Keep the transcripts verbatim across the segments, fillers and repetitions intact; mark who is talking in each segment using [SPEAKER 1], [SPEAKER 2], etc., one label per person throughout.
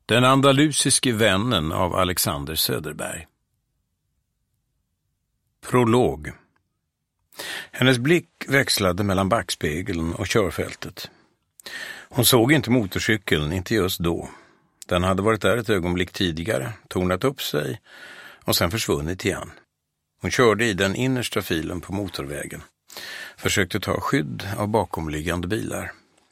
[SPEAKER 1] Den andalusiske vännen av Alexander Söderberg. Prolog. Hennes blick växlade mellan backspegeln och körfältet. Hon såg inte motorcykeln, inte just då. Den hade varit där ett ögonblick tidigare, tornat upp sig och sen försvunnit igen. Hon körde i den innersta filen på motorvägen. Försökte ta skydd av bakomliggande bilar.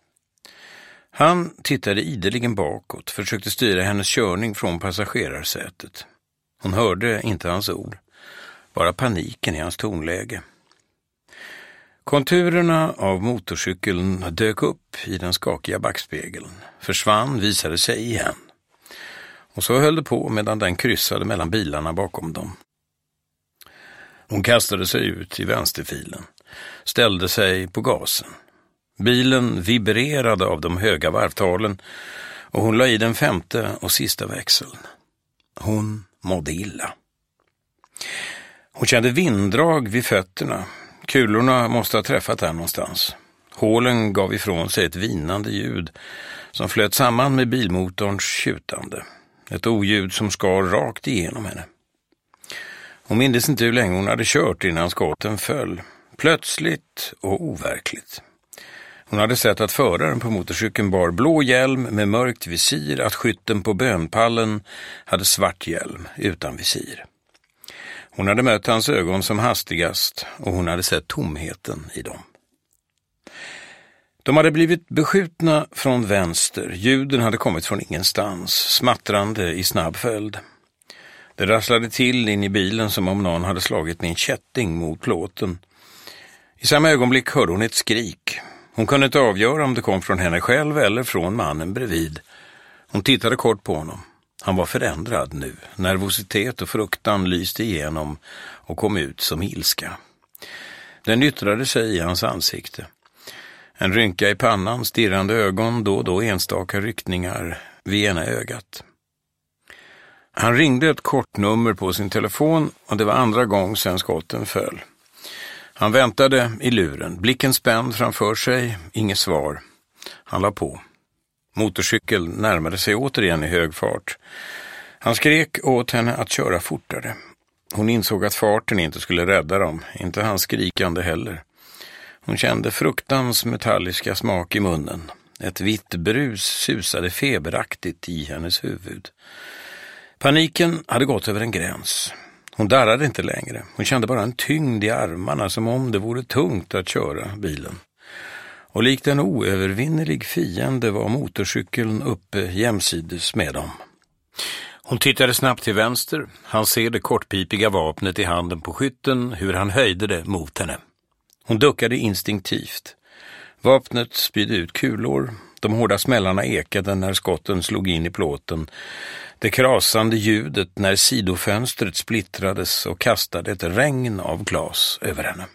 [SPEAKER 1] Han tittade ideligen bakåt, försökte styra hennes körning från passagerarsätet. Hon hörde inte hans ord, bara paniken i hans tonläge. Konturerna av motorcykeln dök upp i den skakiga backspegeln, försvann, visade sig igen. Och så höll det på medan den kryssade mellan bilarna bakom dem. Hon kastade sig ut i vänsterfilen, ställde sig på gasen. Bilen vibrerade av de höga varvtalen och hon la i den femte och sista växeln. Hon mådde illa. Hon kände vinddrag vid fötterna. Kulorna måste ha träffat här någonstans. Hålen gav ifrån sig ett vinande ljud som flöt samman med bilmotorns tjutande. Ett oljud som skar rakt igenom henne. Hon mindes inte hur länge hon hade kört innan skotten föll. Plötsligt och overkligt. Hon hade sett att föraren på motorcykeln bar blå hjälm med mörkt visir, att skytten på bönpallen hade svart hjälm utan visir. Hon hade mött hans ögon som hastigast och hon hade sett tomheten i dem. De hade blivit beskjutna från vänster. Ljuden hade kommit från ingenstans, smattrande i snabb följd. Det rasslade till in i bilen som om någon hade slagit med en kätting mot plåten. I samma ögonblick hörde hon ett skrik. Hon kunde inte avgöra om det kom från henne själv eller från mannen bredvid. Hon tittade kort på honom. Han var förändrad nu. Nervositet och fruktan lyste igenom och kom ut som ilska. Den yttrade sig i hans ansikte. En rynka i pannan, stirrande ögon, då och då enstaka ryckningar vid ena ögat. Han ringde ett kortnummer på sin telefon och det var andra gången sedan skotten föll. Han väntade i luren, blicken spänd framför sig, inget svar. Han la på. Motorcykeln närmade sig återigen i hög fart. Han skrek åt henne att köra fortare. Hon insåg att farten inte skulle rädda dem, inte hans skrikande heller. Hon kände fruktans metalliska smak i munnen. Ett vitt brus susade feberaktigt i hennes huvud. Paniken hade gått över en gräns. Hon darrade inte längre. Hon kände bara en tyngd i armarna som om det vore tungt att köra bilen. Och likt en oövervinnerlig fiende var motorcykeln uppe jämsides med dem. Hon tittade snabbt till vänster. Han ser det kortpipiga vapnet i handen på skytten, hur han höjde det mot henne. Hon duckade instinktivt. Vapnet spydde ut kulor. De hårda smällarna ekade när skotten slog in i plåten. Det krasande ljudet när sidofönstret splittrades och kastade ett regn av glas över henne.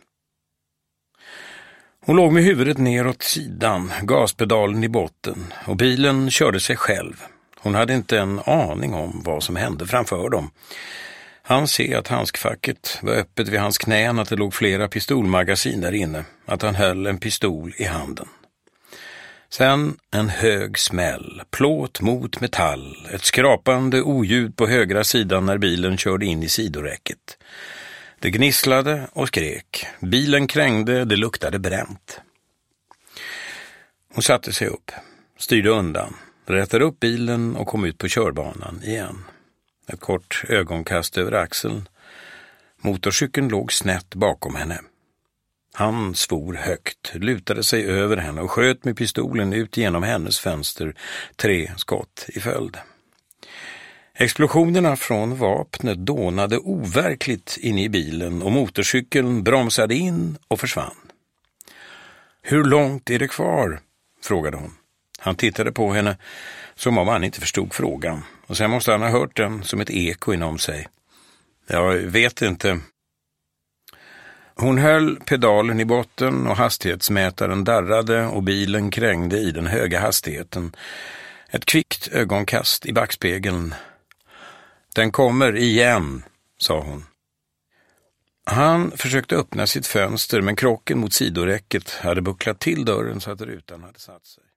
[SPEAKER 1] Hon låg med huvudet neråt sidan, gaspedalen i botten, och bilen körde sig själv. Hon hade inte en aning om vad som hände framför dem. Han ser att handskfacket var öppet vid hans knän, att det låg flera pistolmagasin där inne, att han höll en pistol i handen. Sen en hög smäll, plåt mot metall, ett skrapande oljud på högra sidan när bilen körde in i sidoräcket. Det gnisslade och skrek, bilen krängde, det luktade bränt. Hon satte sig upp, styrde undan, rättade upp bilen och kom ut på körbanan igen. Ett kort ögonkast över axeln. Motorcykeln låg snett bakom henne. Han svor högt, lutade sig över henne och sköt med pistolen ut genom hennes fönster, tre skott i följd. Explosionerna från vapnet dånade overkligt in i bilen och motorcykeln bromsade in och försvann. Hur långt är det kvar? Frågade hon. Han tittade på henne som om han inte förstod frågan, och sen måste han ha hört den som ett eko inom sig. Jag vet inte. Hon höll pedalen i botten och hastighetsmätaren darrade och bilen krängde i den höga hastigheten. Ett kvickt ögonkast i backspegeln. Den kommer igen, sa hon. Han försökte öppna sitt fönster, men krocken mot sidoräcket hade bucklat till dörren så att rutan hade satt sig.